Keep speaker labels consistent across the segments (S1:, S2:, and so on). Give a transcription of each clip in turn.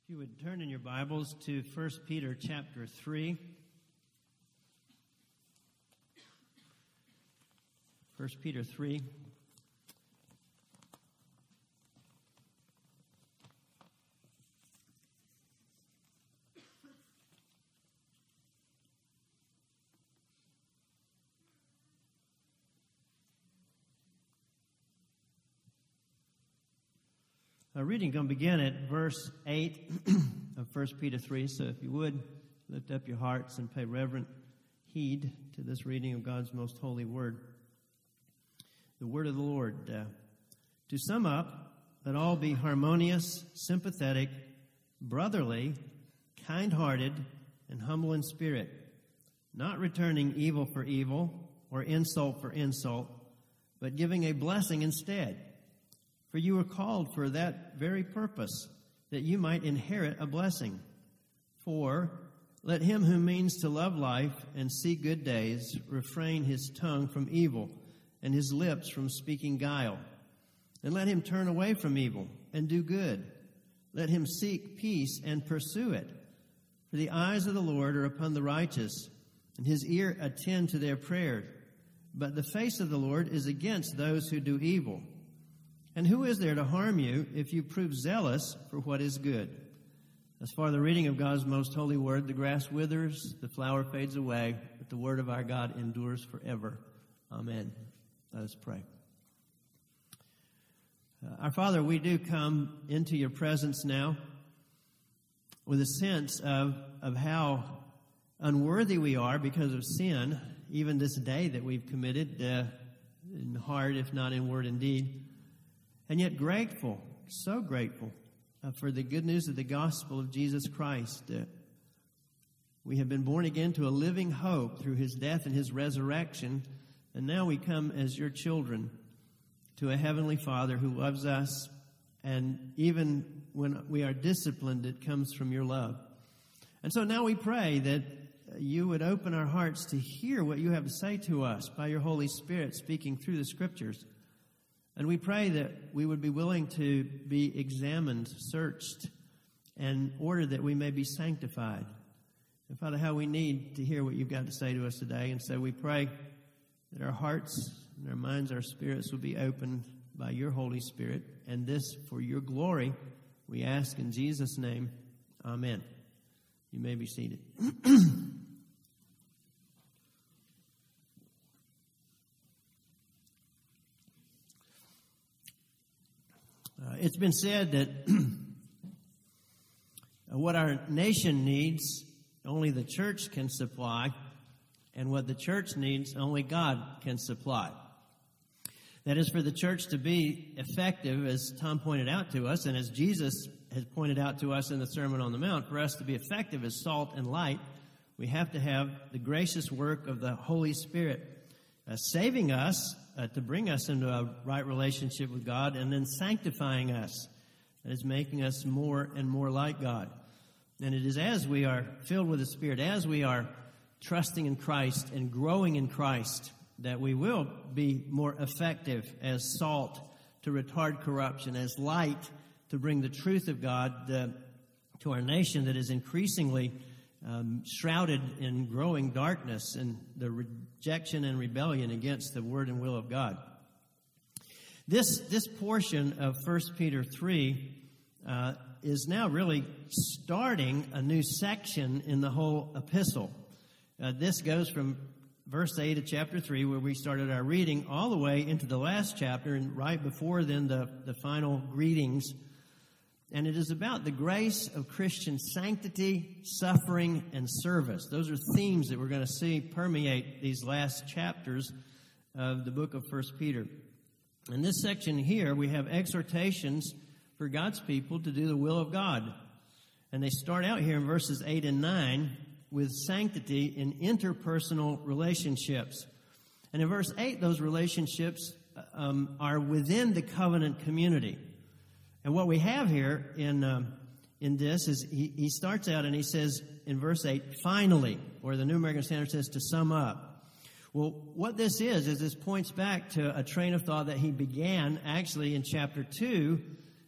S1: If you would turn in your Bibles to 1 Peter chapter 3. 1 Peter 3. Our reading is going to begin at verse 8 of 1 Peter 3. So if you would, lift up your hearts and pay reverent heed to this reading of God's most holy word. The word of the Lord. To sum up, let all be harmonious, sympathetic, brotherly, kind-hearted, and humble in spirit, not returning evil for evil or insult for insult, but giving a blessing instead. For you were called for that very purpose, that you might inherit a blessing. For let him who means to love life and see good days refrain his tongue from evil and his lips from speaking guile. And let him turn away from evil and do good. Let him seek peace and pursue it. For the eyes of the Lord are upon the righteous, and his ear attend to their prayer. But the face of the Lord is against those who do evil. And who is there to harm you if you prove zealous for what is good? As far as the reading of God's most holy word, the grass withers, the flower fades away, but the word of our God endures forever. Amen. Let us pray. Our Father, we do come into your presence now with a sense of how unworthy we are because of sin, even this day that we've committed in heart, if not in word and deed. And yet grateful, so grateful for the good news of the gospel of Jesus Christ. We have been born again to a living hope through his death and his resurrection. And now we come as your children to a heavenly Father who loves us. And even when we are disciplined, it comes from your love. And so now we pray that you would open our hearts to hear what you have to say to us by your Holy Spirit speaking through the Scriptures. And we pray that we would be willing to be examined, searched, in order that we may be sanctified. And Father, how we need to hear what you've got to say to us today. And so we pray that our hearts and our minds, our spirits will be opened by your Holy Spirit. And this for your glory, we ask in Jesus' name. Amen. You may be seated. It's been said that what our nation needs, only the church can supply, and what the church needs, only God can supply. That is, for the church to be effective, as Tom pointed out to us, and as Jesus has pointed out to us in the Sermon on the Mount, for us to be effective as salt and light, we have to have the gracious work of the Holy Spirit saving us, to bring us into a right relationship with God, and then sanctifying us. That is making us more and more like God. And it is as we are filled with the Spirit, as we are trusting in Christ and growing in Christ, that we will be more effective as salt to retard corruption, as light to bring the truth of God to our nation that is increasingly shrouded in growing darkness and the rejection and rebellion against the word and will of God. This portion of 1 Peter 3 is now really starting a new section in the whole epistle. This goes from verse 8 of chapter 3, where we started our reading, all the way into the last chapter, and right before then the final greetings. And it is about the grace of Christian sanctity, suffering, and service. Those are themes that we're going to see permeate these last chapters of the book of 1 Peter. In this section here, we have exhortations for God's people to do the will of God. And they start out here in verses 8 and 9 with sanctity in interpersonal relationships. And in verse 8, those relationships are within the covenant community. And what we have here in this is he starts out and he says in verse 8, finally, or the New American Standard says to sum up. Well, what this is this points back to a train of thought that he began actually in chapter 2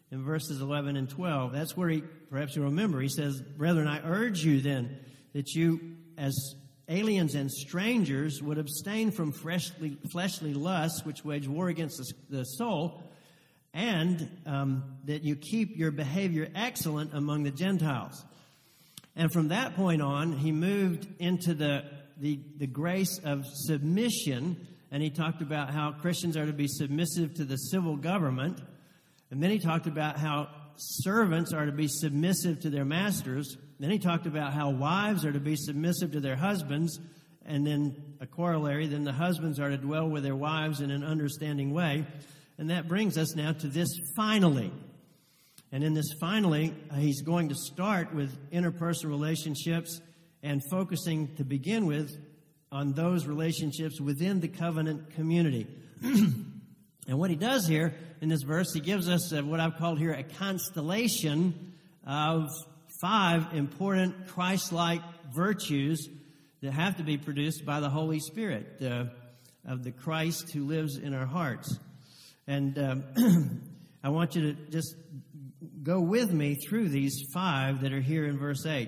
S1: in verses 11 and 12. That's where perhaps you remember, he says, "Brethren, I urge you then that you, as aliens and strangers, would abstain from fleshly lusts which wage war against the soul, and that you keep your behavior excellent among the Gentiles." And from that point on, he moved into the grace of submission, and he talked about how Christians are to be submissive to the civil government. And then he talked about how servants are to be submissive to their masters. Then he talked about how wives are to be submissive to their husbands. And then a corollary, then the husbands are to dwell with their wives in an understanding way. And that brings us now to this finally. And in this finally, he's going to start with interpersonal relationships and focusing to begin with on those relationships within the covenant community. And what he does here in this verse, he gives us what I've called here a constellation of 5 important Christ-like virtues that have to be produced by the Holy Spirit of the Christ who lives in our hearts. And I want you to just go with me through these 5 that are here in verse 8.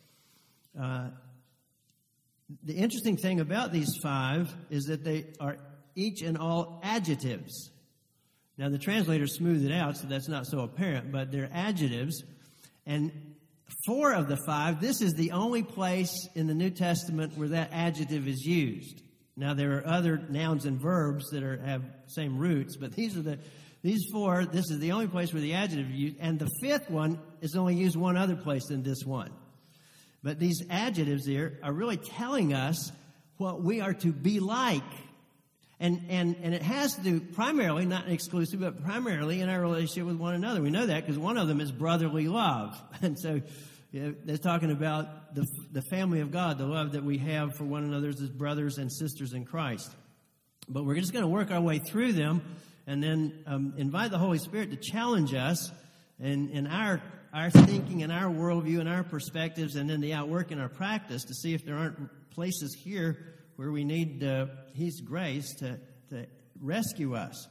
S1: The interesting thing about these 5 is that they are each and all adjectives. Now, the translator smoothed it out, so that's not so apparent, but they're adjectives. And 4 of the 5, this is the only place in the New Testament where that adjective is used. Now, there are other nouns and verbs that have same roots, but these 4, this is the only place where the adjective is used. And the 5th one is only used one other place than this one. But these adjectives here are really telling us what we are to be like. And it has to do primarily, not exclusively, but primarily in our relationship with one another. We know that because one of them is brotherly love. And so they're talking about the family of God, the love that we have for one another as brothers and sisters in Christ. But we're just going to work our way through them and then invite the Holy Spirit to challenge us in our thinking and our worldview and our perspectives, and then the outwork in our practice to see if there aren't places here where we need His grace to rescue us.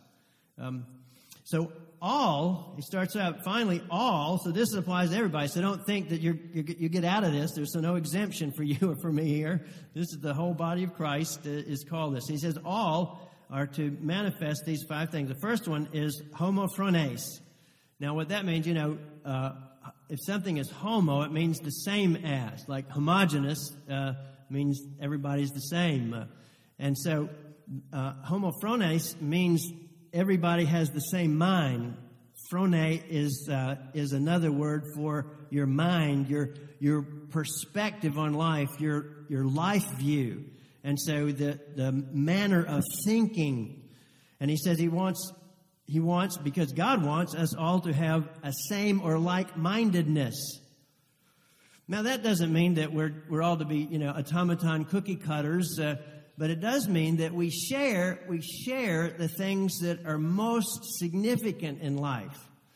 S1: So all, he starts out finally all, so this applies to everybody. So don't think that you get out of this. There's no exemption for you or for me here. This is the whole body of Christ is called this. He says all are to manifest these 5 things. The first one is homophrones. Now what that means, if something is homo, it means the same as. Like homogeneous means everybody's the same. And so homophrones means everybody has the same mind. Phrone is another word for your mind, your perspective on life, your life view. And so the manner of thinking. And he says he wants, because God wants us all to have a same or like-mindedness. Now, that doesn't mean that we're all to be, automaton cookie cutters, but it does mean that we share the things that are most significant in life,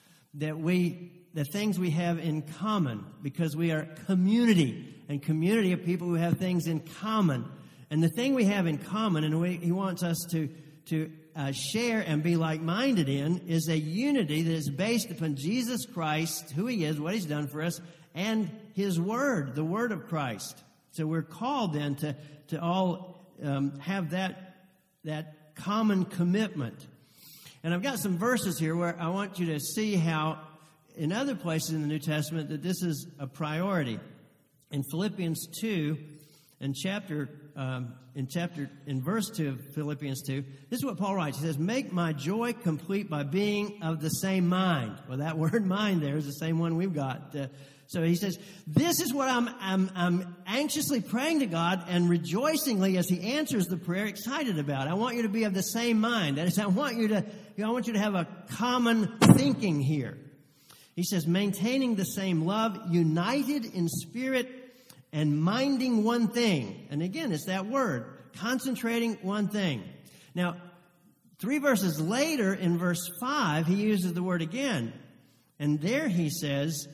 S1: the things we have in common, because we are community, and community of people who have things in common. And the thing we have in common, and he wants us to share and be like-minded in, is a unity that is based upon Jesus Christ, who He is, what He's done for us, and His Word, the Word of Christ. So we're called then to all have that common commitment. And I've got some verses here where I want you to see how, in other places in the New Testament, that this is a priority. In Philippians 2, in verse 2 of Philippians 2, this is what Paul writes. He says, "Make my joy complete by being of the same mind." Well, that word "mind" there is the same one we've got. So he says, this is what I'm anxiously praying to God and rejoicingly as He answers the prayer, excited about. I want you to be of the same mind. That is, I want you to have a common thinking here. He says, maintaining the same love, united in spirit, and minding one thing. And again, it's that word, concentrating one thing. Now, 3 verses later, in verse 5, he uses the word again. And there he says,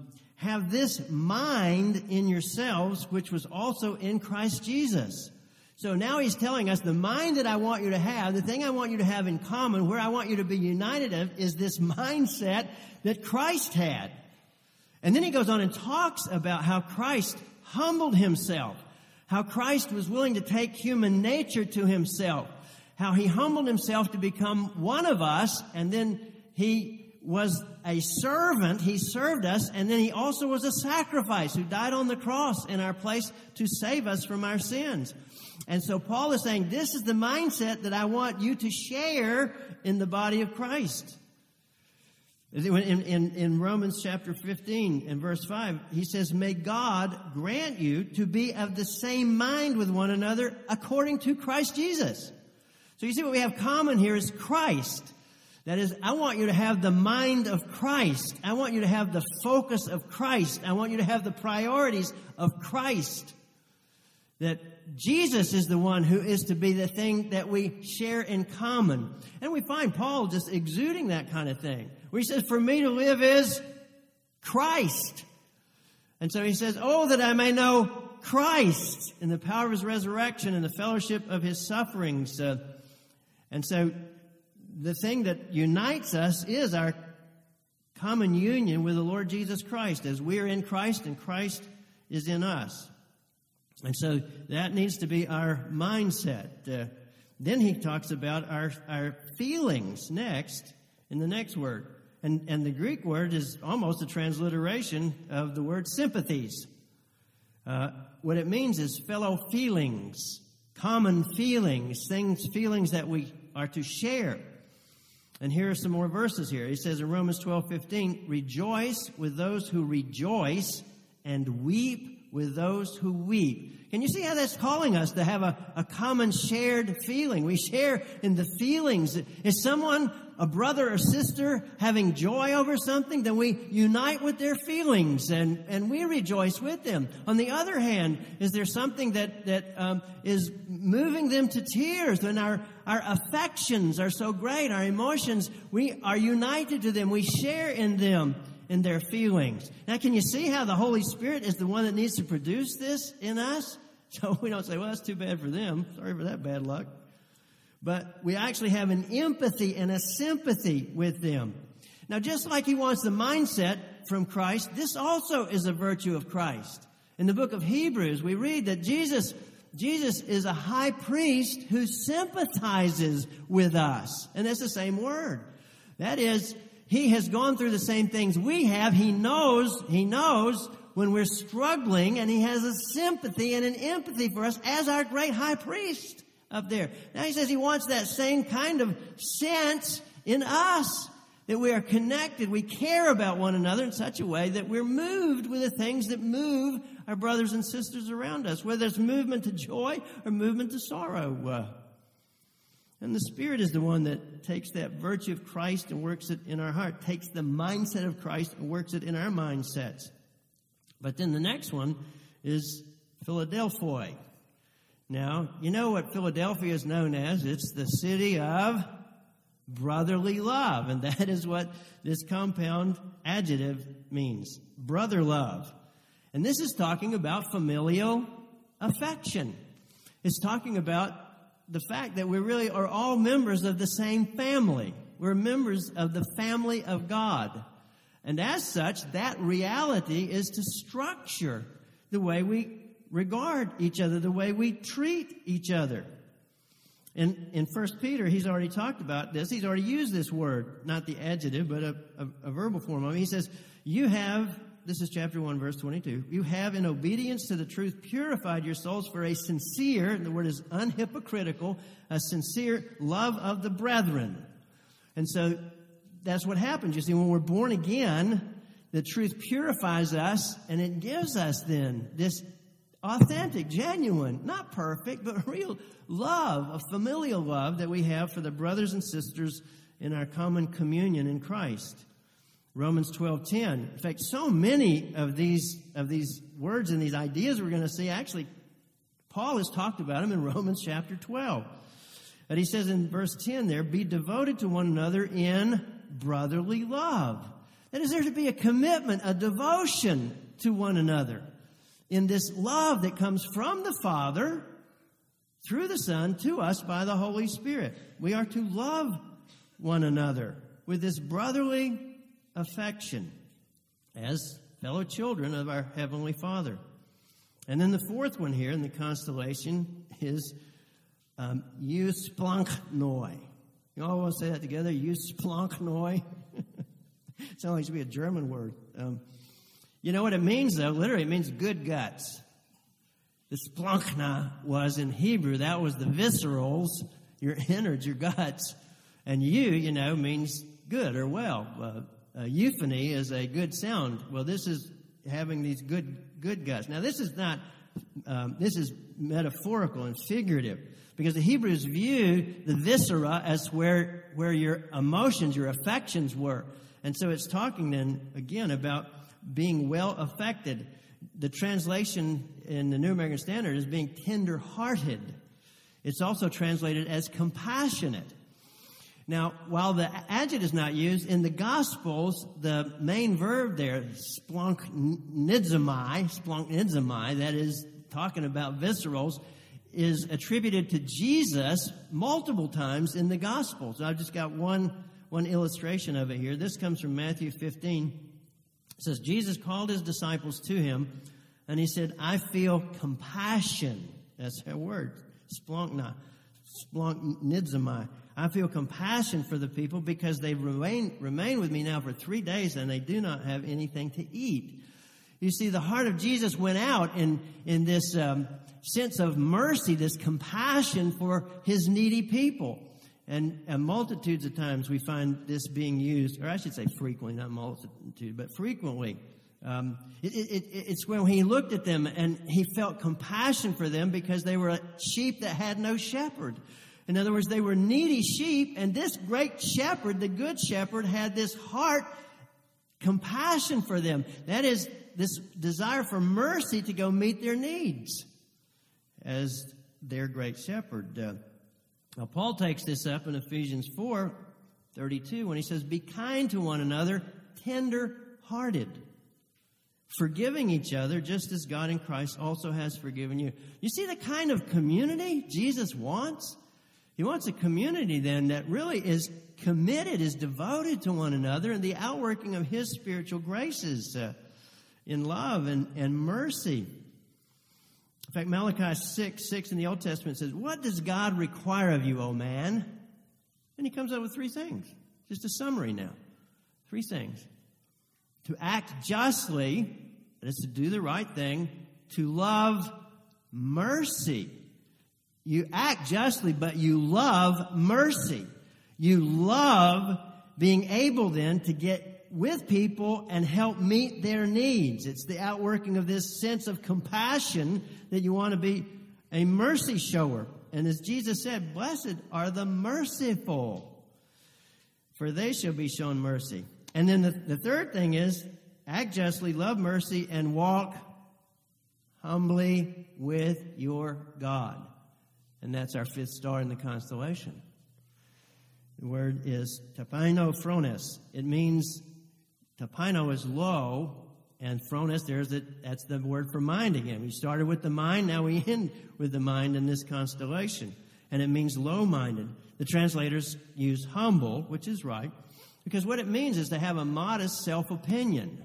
S1: have this mind in yourselves, which was also in Christ Jesus. So now he's telling us the mind that I want you to have, the thing I want you to have in common, where I want you to be united of, is this mindset that Christ had. And then he goes on and talks about how Christ humbled himself, how Christ was willing to take human nature to himself, how he humbled himself to become one of us, and then he was a servant, he served us, and then he also was a sacrifice who died on the cross in our place to save us from our sins. And so Paul is saying, this is the mindset that I want you to share in the body of Christ. In Romans chapter 15 and verse 5, he says, may God grant you to be of the same mind with one another according to Christ Jesus. So you see what we have common here is Christ. That is, I want you to have the mind of Christ. I want you to have the focus of Christ. I want you to have the priorities of Christ. That Jesus is the one who is to be the thing that we share in common. And we find Paul just exuding that kind of thing. Where he says, for me to live is Christ. And so he says, oh, that I may know Christ in the power of his resurrection and the fellowship of his sufferings. And so the thing that unites us is our common union with the Lord Jesus Christ, as we're in Christ and Christ is in us. And so that needs to be our mindset. Then he talks about our feelings next, in the next word. And the Greek word is almost a transliteration of the word sympathies. What it means is fellow feelings, common feelings, feelings that we are to share. And here are some more verses here. He says in Romans 12:15, rejoice with those who rejoice and weep with those who weep. Can you see how that's calling us to have a common shared feeling? We share in the feelings. Is someone, a brother or sister, having joy over something, then we unite with their feelings and we rejoice with them. On the other hand, is there something that is moving them to tears when our affections are so great, our emotions, we are united to them, we share in them, in their feelings. Now, can you see how the Holy Spirit is the one that needs to produce this in us? So we don't say, well, that's too bad for them. Sorry for that bad luck. But we actually have an empathy and a sympathy with them. Now, just like he wants the mindset from Christ, this also is a virtue of Christ. In the book of Hebrews, we read that Jesus is a high priest who sympathizes with us. And that's the same word. That is, he has gone through the same things we have. He knows when we're struggling, and he has a sympathy and an empathy for us as our great high priest up there. Now he says he wants that same kind of sense in us, that we are connected, we care about one another in such a way that we're moved with the things that move our brothers and sisters around us, whether it's movement to joy or movement to sorrow. And the Spirit is the one that takes that virtue of Christ and works it in our heart, takes the mindset of Christ and works it in our mindsets. But then the next one is Philadelphia. Now, you know what Philadelphia is known as? It's the city of brotherly love. And that is what this compound adjective means, brother love. And this is talking about familial affection. It's talking about the fact that we really are all members of the same family. We're members of the family of God. And as such, that reality is to structure the way we regard each other, the way we treat each other. In 1 Peter, he's already talked about this. He's already used this word, not the adjective, but a verbal form of it. He says, you have, this is chapter 1, verse 22, you have in obedience to the truth purified your souls for a sincere, the word is unhypocritical, a sincere love of the brethren. And so that's what happens. You see, when we're born again, the truth purifies us, and it gives us then this authentic, genuine, not perfect, but real love, a familial love that we have for the brothers and sisters in our common communion in Christ. Romans 12:10. In fact, so many of these words and these ideas we're going to see, actually, Paul has talked about them in Romans chapter 12. And he says in verse 10 there, be devoted to one another in brotherly love. That is, there to be a commitment, a devotion to one another in this love that comes from the Father through the Son to us by the Holy Spirit. We are to love one another with this brotherly affection as fellow children of our Heavenly Father. And then the fourth one here in the constellation is eusplanχνoi. You all want to say that together? Eusplanχνoi? Sounds like it should be a German word. You know what it means, though? Literally, it means good guts. The splanchna was in Hebrew, that was the viscerals, your innards, your guts. And means good or well. Euphony is a good sound. Well, this is having these good guts. Now, this is not, this is metaphorical and figurative, because the Hebrews view the viscera as where your emotions, your affections were. And so it's talking then, again, about being well affected. The translation in the New American Standard is being tender-hearted. It's also translated as compassionate. Now, while the adjective is not used, in the Gospels, the main verb there, splanchnizomai, that is talking about viscerals, is attributed to Jesus multiple times in the Gospels. I've just got one illustration of it here. This comes from Matthew 15. It says, Jesus called his disciples to him, and he said, I feel compassion. That's that word, splanchnizomai. I feel compassion for the people because they remain with me now for 3 days, and they do not have anything to eat. You see, the heart of Jesus went out in this sense of mercy, this compassion for his needy people. And multitudes of times we find this being used, or I should say frequently, not multitude, but frequently. It's when he looked at them and he felt compassion for them because they were sheep that had no shepherd. In other words, they were needy sheep, and this great shepherd, the good shepherd, had this heart compassion for them. That is, this desire for mercy to go meet their needs as their great shepherd. Now, Paul takes this up in Ephesians 4:32 when he says, be kind to one another, tender-hearted, forgiving each other just as God in Christ also has forgiven you. You see the kind of community Jesus wants? He wants a community then that really is committed, is devoted to one another and the outworking of his spiritual graces in love and mercy. In fact, Malachi 6 in the Old Testament says, what does God require of you, O man? And he comes up with 3 things. Just a summary now. 3 things. To act justly, that is to do the right thing. To love mercy. You act justly, but you love mercy. You love being able then to get with people and help meet their needs. It's the outworking of this sense of compassion that you want to be a mercy shower. And as Jesus said, blessed are the merciful, for they shall be shown mercy. And then the third thing is, act justly, love mercy, and walk humbly with your God. And that's our 5th star in the constellation. The word is tapino phrones. It means tapino is low, and phrones, that's the word for mind again. We started with the mind, now we end with the mind in this constellation. And it means low-minded. The translators use humble, which is right, because what it means is to have a modest self-opinion.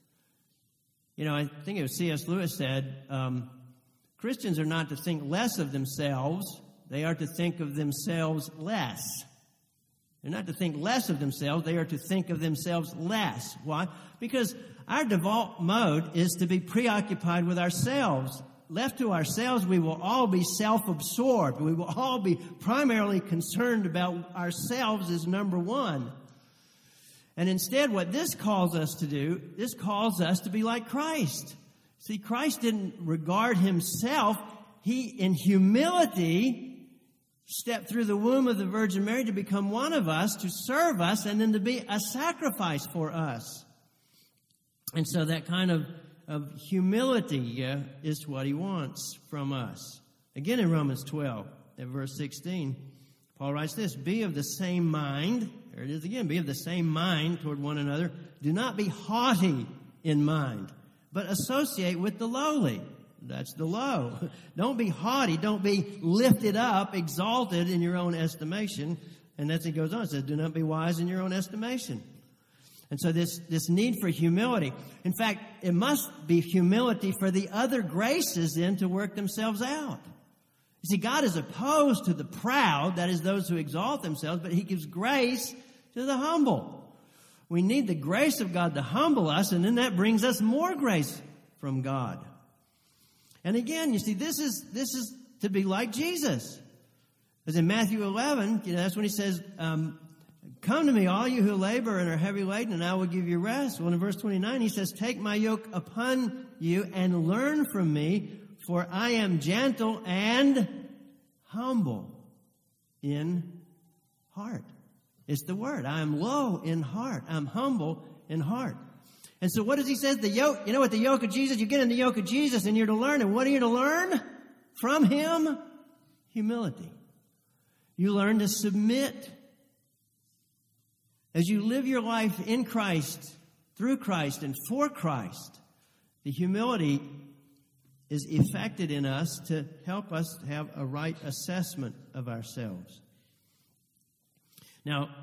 S1: You know, I think it was C.S. Lewis said, Christians are not to think less of themselves, they are to think of themselves less. They're not to think less of themselves, they are to think of themselves less. Why? Because our default mode is to be preoccupied with ourselves. Left to ourselves, we will all be self-absorbed. We will all be primarily concerned about ourselves as number one. And instead, what this calls us to do, this calls us to be like Christ. See, Christ didn't regard himself. He, in humility, stepped through the womb of the Virgin Mary to become one of us, to serve us, and then to be a sacrifice for us. And so that kind of humility is what he wants from us. Again, in Romans 12, at verse 16, Paul writes this, be of the same mind. There it is again. Be of the same mind toward one another. Do not be haughty in mind, but associate with the lowly. That's the low. Don't be haughty. Don't be lifted up, exalted in your own estimation. And as it goes on, it says, do not be wise in your own estimation. And so this need for humility. In fact, it must be humility for the other graces then to work themselves out. You see, God is opposed to the proud, that is those who exalt themselves, but he gives grace to the humble. We need the grace of God to humble us, and then that brings us more grace from God. And again, you see, this is to be like Jesus. As in Matthew 11, that's when he says, come to me, all you who labor and are heavy laden, and I will give you rest. Well, in verse 29, he says, take my yoke upon you and learn from me, for I am gentle and humble in heart. It's the word. I am low in heart. I'm humble in heart. And so what does he say? The yoke, you know what the yoke of Jesus, you get in the yoke of Jesus and you're to learn. And what are you to learn from him? Humility. You learn to submit. As you live your life in Christ, through Christ, and for Christ, the humility is effected in us to help us have a right assessment of ourselves. Now,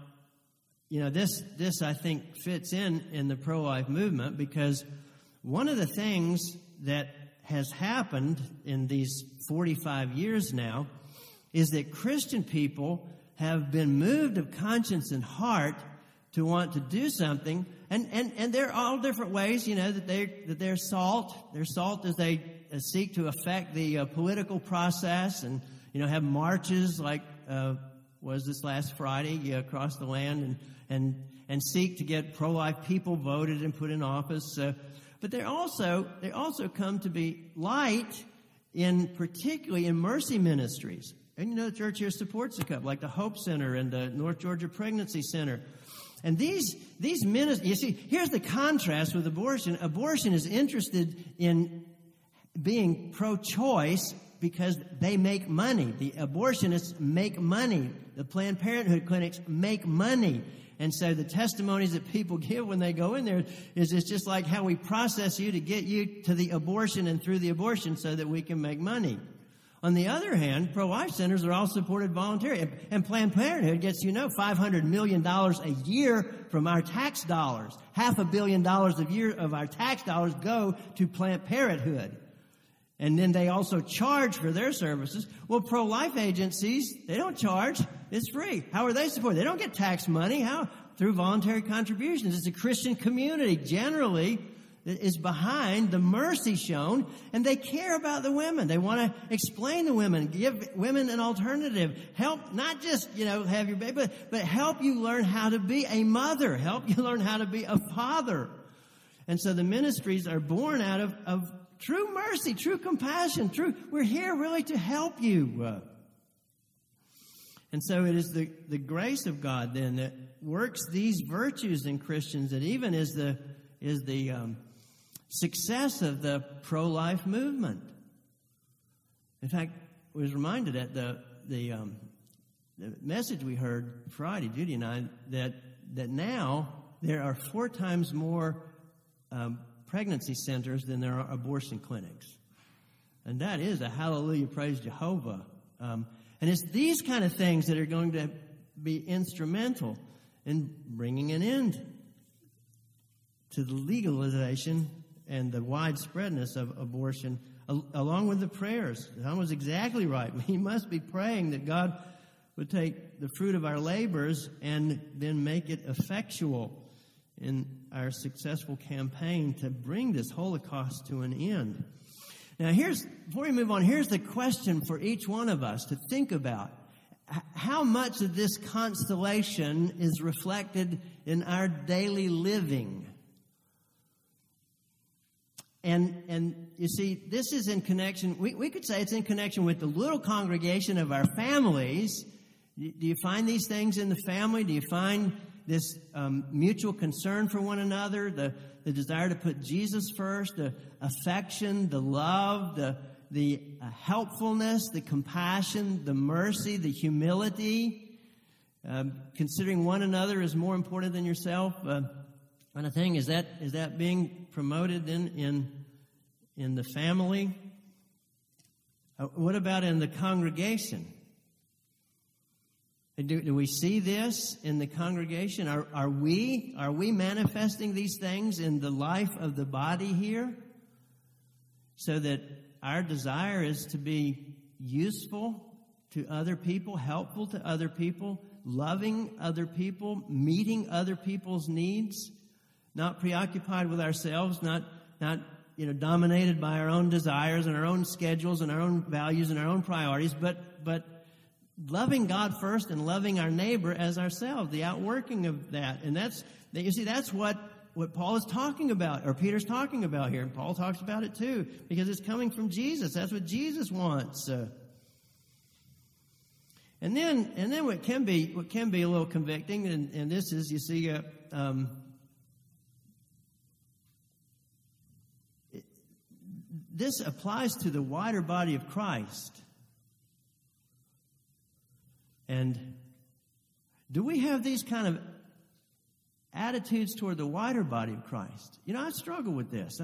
S1: this I think fits in the pro-life movement, because one of the things that has happened in these 45 years now is that Christian people have been moved of conscience and heart to want to do something, and there are all different ways, that they're salt. They're salt as they seek to affect the political process, and have marches like was this last Friday across the land, and seek to get pro-life people voted and put in office. But they also come to be light particularly in mercy ministries. And the church here supports a couple, like the Hope Center and the North Georgia Pregnancy Center. And these ministries, you see, here's the contrast with abortion. Abortion is interested in being pro-choice because they make money. The abortionists make money. The Planned Parenthood clinics make money. And so the testimonies that people give when they go in there is it's just like how we process you to get you to the abortion and through the abortion so that we can make money. On the other hand, pro-life centers are all supported voluntarily. And Planned Parenthood gets, $500 million a year from our tax dollars. $500 million a year of our tax dollars go to Planned Parenthood. And then they also charge for their services. Well, pro-life agencies, they don't charge. It's free. How are they supported? They don't get tax money. How? Through voluntary contributions. It's a Christian community generally that is behind the mercy shown, and they care about the women. They want to explain to women, give women an alternative, help not just, have your baby, but help you learn how to be a mother, help you learn how to be a father. And so the ministries are born out of true mercy, true compassion, we're here really to help you. And so it is the grace of God then that works these virtues in Christians, that even is the success of the pro-life movement. In fact, I was reminded at the message we heard Friday, Judy and I, that now there are 4 times more pregnancy centers than there are abortion clinics. And that is a hallelujah, praise Jehovah. And it's these kind of things that are going to be instrumental in bringing an end to the legalization and the widespreadness of abortion, along with the prayers. Tom was exactly right. We must be praying that God would take the fruit of our labors and then make it effectual in our successful campaign to bring this Holocaust to an end. Now, before we move on, here's the question for each one of us to think about. How much of this constellation is reflected in our daily living? And you see, this is in connection, we could say it's in connection with the little congregation of our families. Do you find these things in the family? Do you find this mutual concern for one another, the desire to put Jesus first, the affection, the love, the helpfulness, the compassion, the mercy, the humility, considering one another is more important than yourself? Kind of thing. Is that being promoted in the family? What about in the congregation? Do we see this in the congregation? Are we manifesting these things in the life of the body here? So that our desire is to be useful to other people, helpful to other people, loving other people, meeting other people's needs, not preoccupied with ourselves, not dominated by our own desires and our own schedules and our own values and our own priorities, but loving God first and loving our neighbor as ourselves, the outworking of that. And that's what Paul is talking about, or Peter's talking about here. And Paul talks about it too, because it's coming from Jesus. That's what Jesus wants. And then what can be a little convicting, and this is, you see, this applies to the wider body of Christ. And do we have these kind of attitudes toward the wider body of Christ? I struggle with this.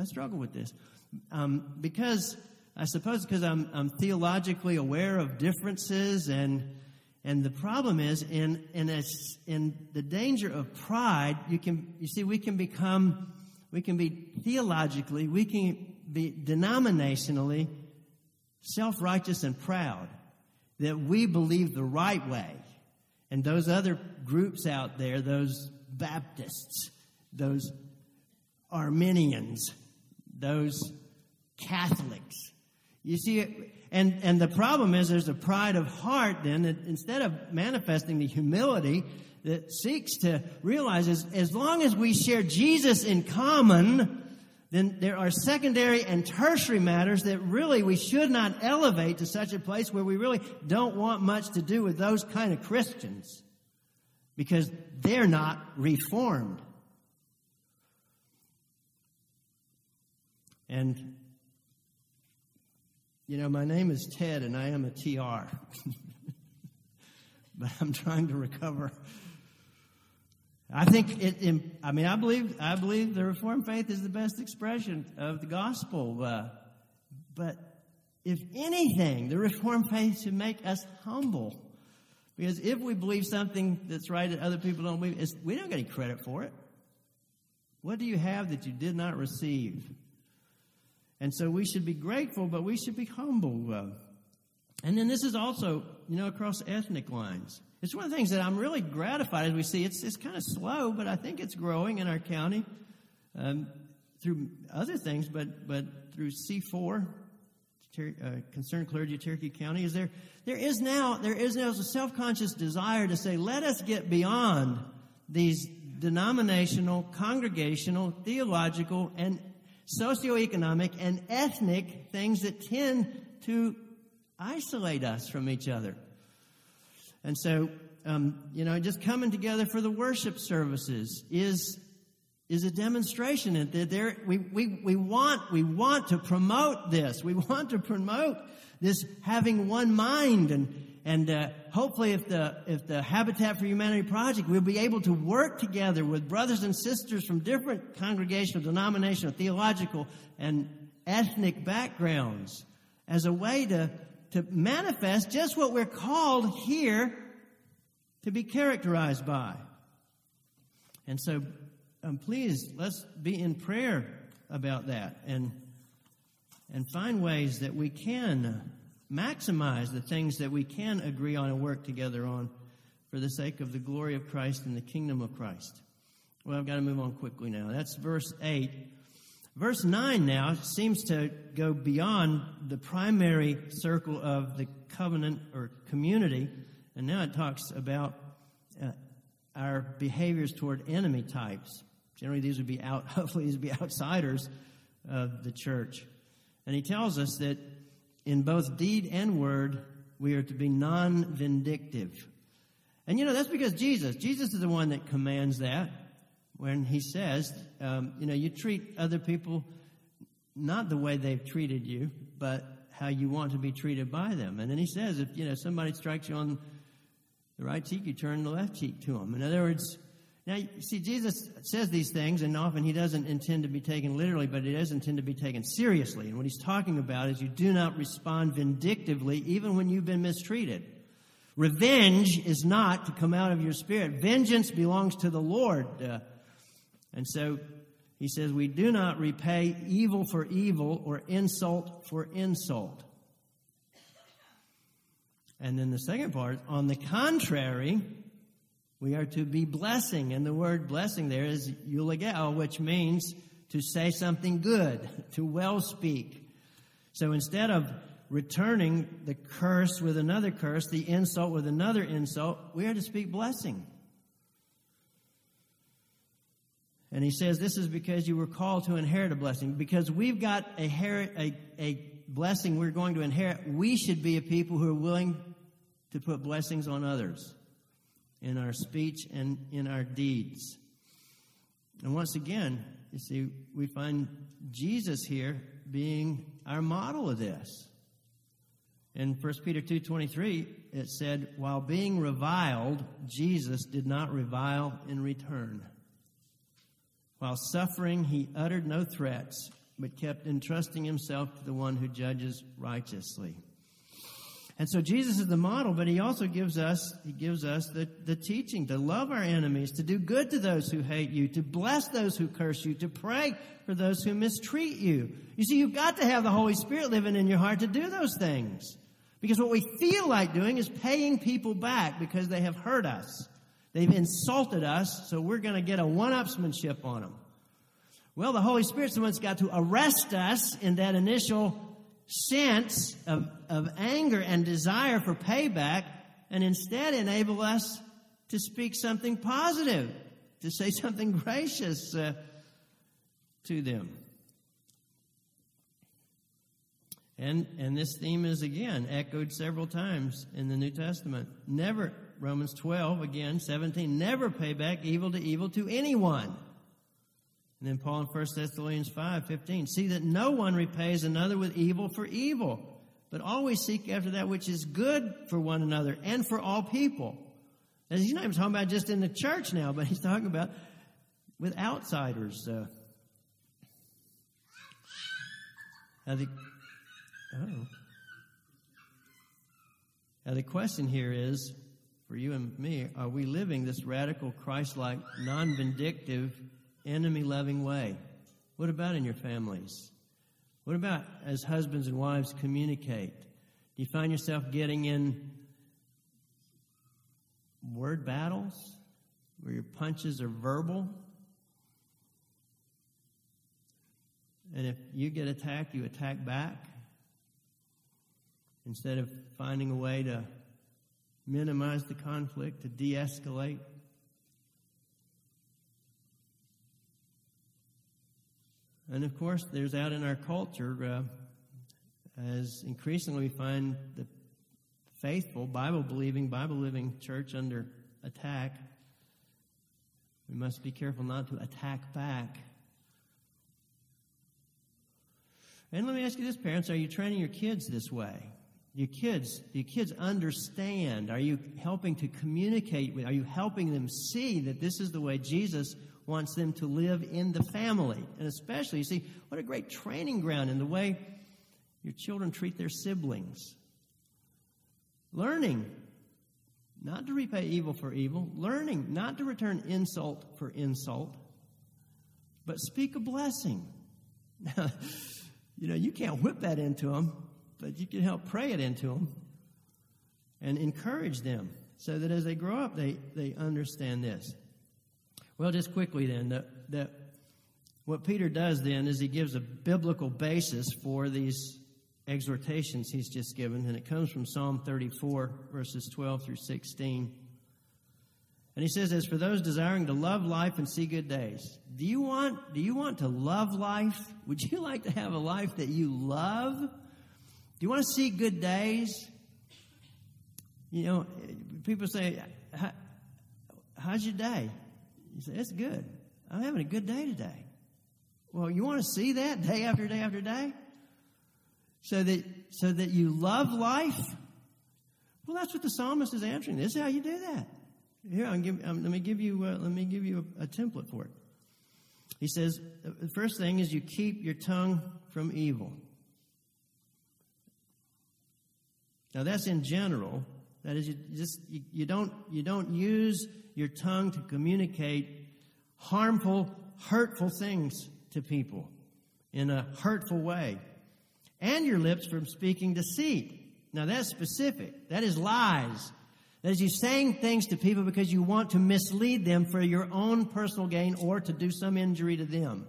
S1: Because I suppose because I'm theologically aware of differences, and the problem is in the danger of pride. We can be theologically, we can be denominationally self-righteous and proud that we believe the right way, and those other groups out there, those Baptists, those Arminians, those Catholics. You see, and the problem is there's a pride of heart then that instead of manifesting the humility that seeks to realize as long as we share Jesus in common, then there are secondary and tertiary matters that really we should not elevate to such a place where we really don't want much to do with those kind of Christians, because they're not reformed. And, my name is Ted, and I am a TR. But I'm trying to recover. I think I believe the Reformed faith is the best expression of the gospel. But if anything, the Reformed faith should make us humble. Because if we believe something that's right that other people don't believe, we don't get any credit for it. What do you have that you did not receive? And so we should be grateful, but we should be humble. And then this is also, across ethnic lines. It's one of the things that I'm really gratified as we see. It's kind of slow, but I think it's growing in our county through other things, but through C4, Concerned Clergy of Cherokee County. There is now a self-conscious desire to say, let us get beyond these denominational, congregational, theological, and socioeconomic and ethnic things that tend to isolate us from each other. And so, just coming together for the worship services is a demonstration that we want to promote this. We want to promote this having one mind, and hopefully, if the Habitat for Humanity project, we'll be able to work together with brothers and sisters from different congregational, denominational, theological, and ethnic backgrounds as a way to manifest just what we're called here to be characterized by. And so, please, let's be in prayer about that and find ways that we can maximize the things that we can agree on and work together on for the sake of the glory of Christ and the kingdom of Christ. Well, I've got to move on quickly now. That's verse 8. Verse 9 now seems to go beyond the primary circle of the covenant or community, and now it talks about our behaviors toward enemy types. Generally, hopefully these would be outsiders of the church. And he tells us that in both deed and word, we are to be non-vindictive. And that's because Jesus is the one that commands that. When he says, you treat other people not the way they've treated you, but how you want to be treated by them. And then he says, if somebody strikes you on the right cheek, you turn the left cheek to them. In other words, Now, you see, Jesus says these things, and often he doesn't intend to be taken literally, but he does intend to be taken seriously. And what he's talking about is you do not respond vindictively even when you've been mistreated. Revenge is not to come out of your spirit. Vengeance belongs to the Lord. And so he says we do not repay evil for evil or insult for insult. And then the second part, on the contrary, we are to be blessing. And the word blessing there is eulogeo, which means to say something good, to well speak. So instead of returning the curse with another curse, the insult with another insult, we are to speak blessing. And he says this is because you were called to inherit a blessing. Because we've got a blessing we're going to inherit, we should be a people who are willing to put blessings on others in our speech and in our deeds. And once again, you see, we find Jesus here being our model of this. In 1 Peter 2:23, it said, while being reviled, Jesus did not revile in return. While suffering, he uttered no threats, but kept entrusting himself to the one who judges righteously. And so Jesus is the model, but he also gives us the teaching to love our enemies, to do good to those who hate you, to bless those who curse you, to pray for those who mistreat you. You see, you've got to have the Holy Spirit living in your heart to do those things. Because what we feel like doing is paying people back because they have hurt us. They've insulted us, so we're going to get a one-upsmanship on them. Well, the Holy Spirit's the one that's got to arrest us in that initial sense of anger and desire for payback, and instead enable us to speak something positive, to say something gracious to them. And this theme is again echoed several times in the New Testament. Never, Romans 12, again, 17, never pay back evil to anyone. And then Paul in 1 Thessalonians 5:15, see that no one repays another with evil for evil, but always seek after that which is good for one another and for all people. And he's not even talking about just in the church now, but he's talking about with outsiders. Now the question here is, for you and me, are we living this radical, Christ-like, non-vindictive, enemy-loving way? What about in your families? What about as husbands and wives communicate? Do you find yourself getting in word battles where your punches are verbal? And if you get attacked, you attack back? Instead of finding a way to minimize the conflict, to de-escalate? And of course, there's out in our culture, as increasingly we find the faithful, Bible-believing, Bible-living church under attack, we must be careful not to attack back. And let me ask you this, parents, are you training your kids this way? Do your kids understand? Are you helping to communicate with? Are you helping them see that this is the way Jesus wants them to live in the family? And especially, you see, what a great training ground in the way your children treat their siblings. Learning not to repay evil for evil. Learning not to return insult for insult, but speak a blessing. Now, you can't whip that into them, but you can help pray it into them and encourage them so that as they grow up, they understand this. Well, just quickly then, that what Peter does then is he gives a biblical basis for these exhortations he's just given, and it comes from Psalm 34, verses 12 through 16. And he says, as for those desiring to love life and see good days, do you want to love life? Would you like to have a life that you love? Do you want to see good days? People say, how's your day? You say, it's good. I'm having a good day today. Well, you want to see that day after day after day? So that you love life? Well, that's what the psalmist is answering. This is how you do that. Here, let me give you a template for it. He says, the first thing is you keep your tongue from evil. Now that's in general. That is, you don't use your tongue to communicate harmful, hurtful things to people in a hurtful way. And your lips from speaking deceit. Now that's specific. That is lies. That is you saying things to people because you want to mislead them for your own personal gain or to do some injury to them.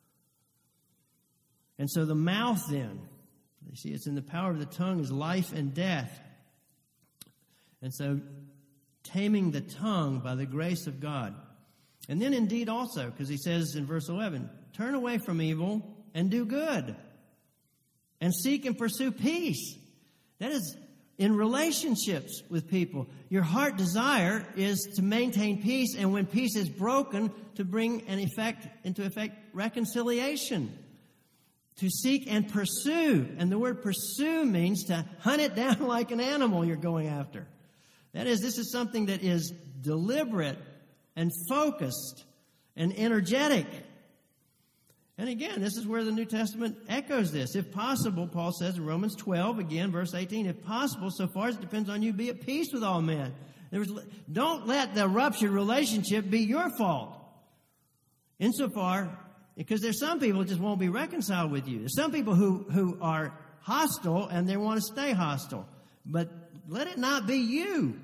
S1: And so the mouth then, you see, it's in the power of the tongue is life and death. And so taming the tongue by the grace of God. And then indeed also, because he says in verse 11, turn away from evil and do good. And seek and pursue peace. That is in relationships with people. Your heart desire is to maintain peace, and when peace is broken, to bring into effect reconciliation. To seek and pursue. And the word pursue means to hunt it down like an animal you're going after. That is, this is something that is deliberate and focused and energetic. And again, this is where the New Testament echoes this. If possible, Paul says in Romans 12, again, verse 18, if possible, so far as it depends on you, be at peace with all men. Don't let the ruptured relationship be your fault. Insofar, because there's some people who just won't be reconciled with you. There's some people who are hostile and they want to stay hostile. But let it not be you.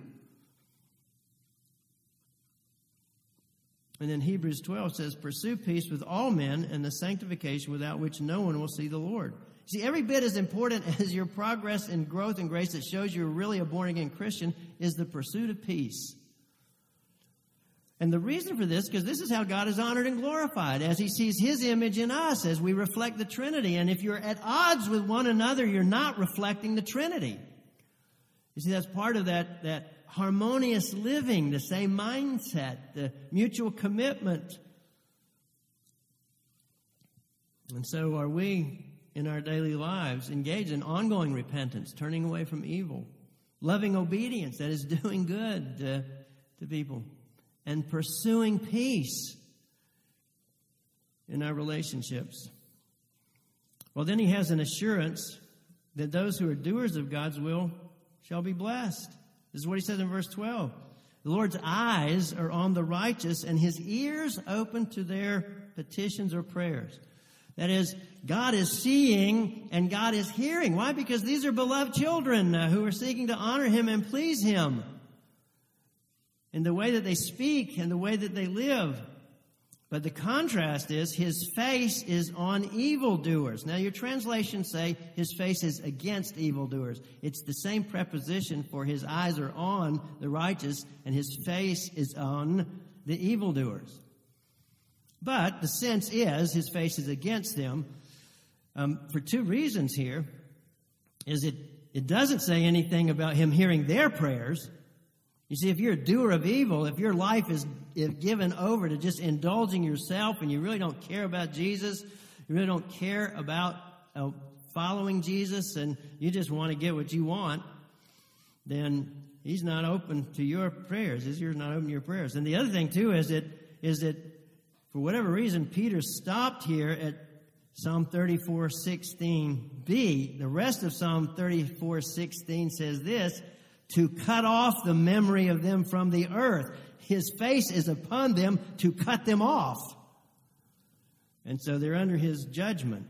S1: And then Hebrews 12 says, pursue peace with all men and the sanctification without which no one will see the Lord. See, every bit as important as your progress in growth and grace that shows you're really a born-again Christian is the pursuit of peace. And the reason for this, because this is how God is honored and glorified, as he sees his image in us, as we reflect the Trinity. And if you're at odds with one another, you're not reflecting the Trinity. You see, that's part of that harmonious living, the same mindset, the mutual commitment. And so are we, in our daily lives, engaged in ongoing repentance, turning away from evil, loving obedience, that is doing good to people, and pursuing peace in our relationships. Well, then he has an assurance that those who are doers of God's will shall be blessed. This is what he says in verse 12. The Lord's eyes are on the righteous, and his ears open to their petitions or prayers. That is, God is seeing and God is hearing. Why? Because these are beloved children who are seeking to honor him and please him in the way that they speak and the way that they live. But the contrast is his face is on evildoers. Now your translations say his face is against evildoers. It's the same preposition for his eyes are on the righteous and his face is on the evildoers. But the sense is his face is against them for two reasons here. Is it doesn't say anything about him hearing their prayers. You see, if you're a doer of evil, if your life is given over to just indulging yourself and you really don't care about Jesus, you really don't care about following Jesus, and you just want to get what you want, then he's not open to your prayers. His ear's not open to your prayers. And the other thing, too, is that for whatever reason, Peter stopped here at Psalm 34:16b. The rest of Psalm 34:16 says this, to cut off the memory of them from the earth. His face is upon them to cut them off. And so they're under his judgment.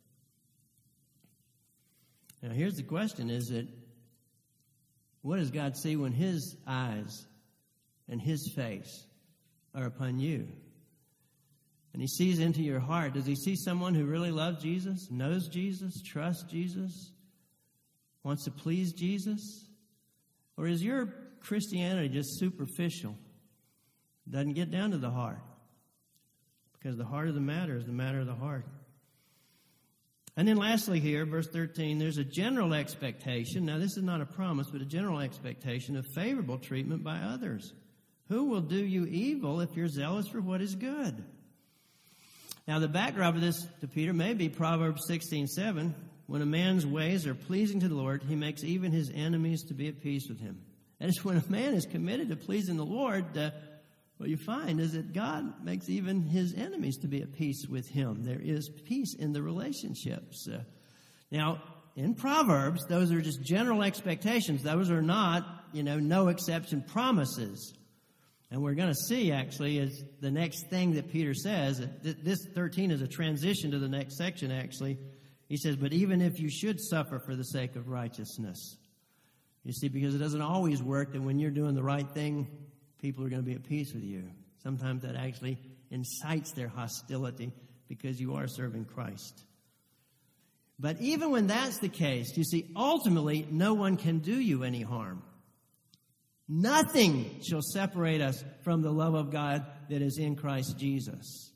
S1: Now here's the question, what does God see when his eyes and his face are upon you? And he sees into your heart. Does he see someone who really loves Jesus, knows Jesus, trusts Jesus, wants to please Jesus? Or is your Christianity just superficial? It doesn't get down to the heart. Because the heart of the matter is the matter of the heart. And then lastly here, verse 13, there's a general expectation. Now this is not a promise, but a general expectation of favorable treatment by others. Who will do you evil if you're zealous for what is good? Now the backdrop of this to Peter may be Proverbs 16:7. When a man's ways are pleasing to the Lord, he makes even his enemies to be at peace with him. That is, when a man is committed to pleasing the Lord, what you find is that God makes even his enemies to be at peace with him. There is peace in the relationships. Now, in Proverbs, those are just general expectations. Those are not, no exception promises. And we're going to see, actually, is the next thing that Peter says. This 13 is a transition to the next section, actually. He says, but even if you should suffer for the sake of righteousness. You see, because it doesn't always work that when you're doing the right thing, people are going to be at peace with you. Sometimes that actually incites their hostility because you are serving Christ. But even when that's the case, you see, ultimately, no one can do you any harm. Nothing shall separate us from the love of God that is in Christ Jesus.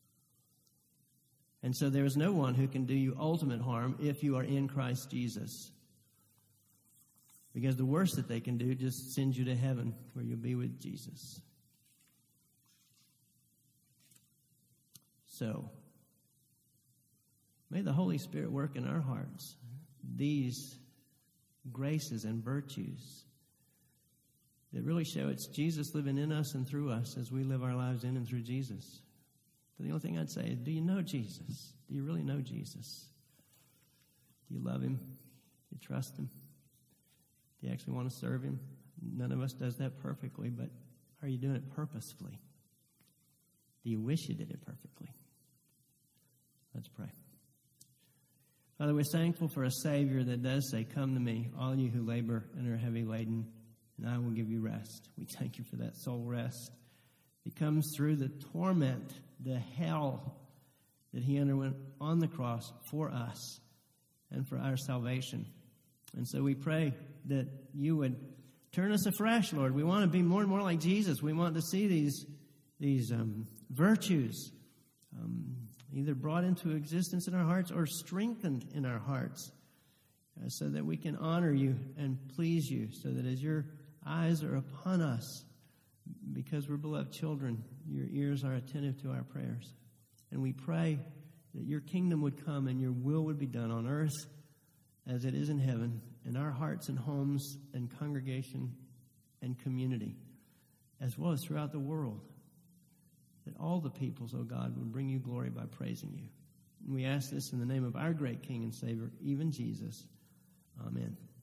S1: And so there is no one who can do you ultimate harm if you are in Christ Jesus. Because the worst that they can do just sends you to heaven where you'll be with Jesus. So, may the Holy Spirit work in our hearts these graces and virtues that really show it's Jesus living in us and through us as we live our lives in and through Jesus. So the only thing I'd say is, do you know Jesus? Do you really know Jesus? Do you love him? Do you trust him? Do you actually want to serve him? None of us does that perfectly, but are you doing it purposefully? Do you wish you did it perfectly? Let's pray. Father, we're thankful for a Savior that does say, come to me, all you who labor and are heavy laden, and I will give you rest. We thank you for that soul rest. It comes through the torment, the hell that he underwent on the cross for us and for our salvation. And so we pray that you would turn us afresh, Lord. We want to be more and more like Jesus. We want to see these virtues either brought into existence in our hearts or strengthened in our hearts so that we can honor you and please you, so that as your eyes are upon us, because we're beloved children, your ears are attentive to our prayers. And we pray that your kingdom would come and your will would be done on earth as it is in heaven, in our hearts and homes and congregation and community, as well as throughout the world, that all the peoples, O God, would bring you glory by praising you. And we ask this in the name of our great King and Savior, even Jesus. Amen.